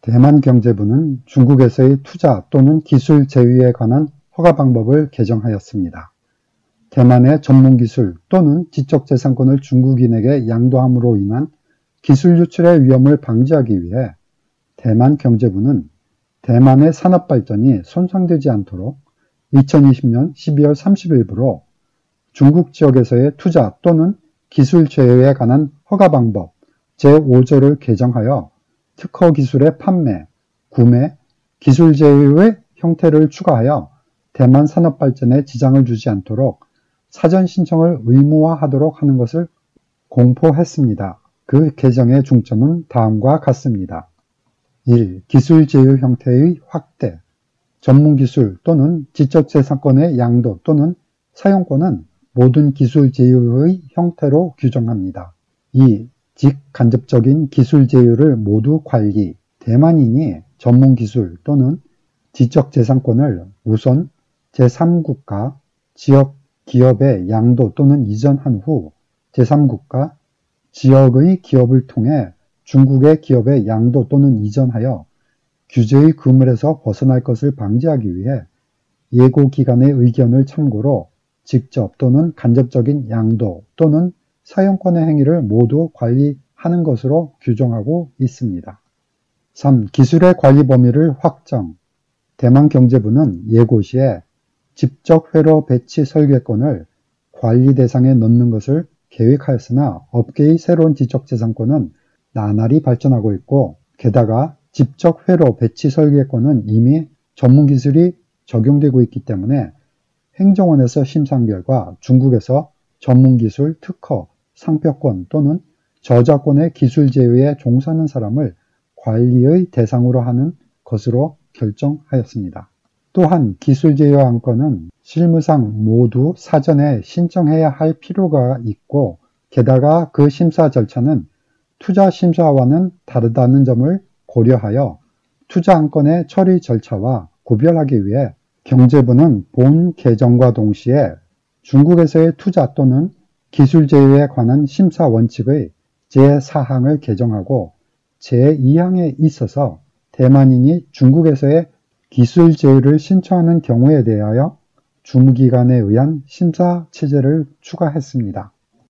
대만경제부는 중국에서의 투자 또는 기술 제휴에 관한 허가 방법을 개정하였습니다. 대만의 전문기술 또는 지적재산권을 중국인에게 양도함으로 인한 기술 유출의 위험을 방지하기 위해 대만경제부는 대만의 산업발전이 손상되지 않도록 2020년 12월 30일부로 중국 지역에서의 투자 또는 기술 제휴에 관한 허가 방법 제5조를 개정하여 특허 기술의 판매, 구매, 기술 제휴의 형태를 추가하여 대만 산업 발전에 지장을 주지 않도록 사전 신청을 의무화하도록 하는 것을 공포했습니다. 그 개정의 중점은 다음과 같습니다. 1. 기술 제휴 형태의 확대. 전문기술 또는 지적재산권의 양도 또는 사용권은 모든 기술 제휴의 형태로 규정합니다. 2. 직간접적인 기술 제휴를 모두 관리. 대만인이 전문기술 또는 지적재산권을 우선 제3국가 지역 기업에 양도 또는 이전한 후 제3국가 지역의 기업을 통해 중국의 기업에 양도 또는 이전하여 규제의 그물에서 벗어날 것을 방지하기 위해 예고기관의 의견을 참고로 직접 또는 간접적인 양도 또는 사용권의 행위를 모두 관리하는 것으로 규정하고 있습니다. 3. 기술의 관리 범위를 확정. 대만경제부는 예고 시에 직접 회로 배치 설계권을 관리 대상에 넣는 것을 계획하였으나 업계의 새로운 지적재산권은 나날이 발전하고 있고 게다가 직접 회로 배치 설계권은 이미 전문기술이 적용되고 있기 때문에 행정원에서 심사한 결과 중국에서 전문기술, 특허, 상표권 또는 저작권의 기술 제휴에 종사하는 사람을 관리의 대상으로 하는 것으로 결정하였습니다. 또한 기술 제휴 안건은 실무상 모두 사전에 신청해야 할 필요가 있고 게다가 그 심사 절차는 투자 심사와는 다르다는 점을 고려하여 투자 안건의 처리 절차와 구별하기 위해 경제부는 본 개정과 동시에 중국에서의 투자 또는 기술 제휴에 관한 심사 원칙의 제4항을 개정하고 제2항에 있어서 대만인이 중국에서의 기술 제휴를 신청하는 경우에 대하여 주무기관에 의한 심사 체제를 추가했습니다.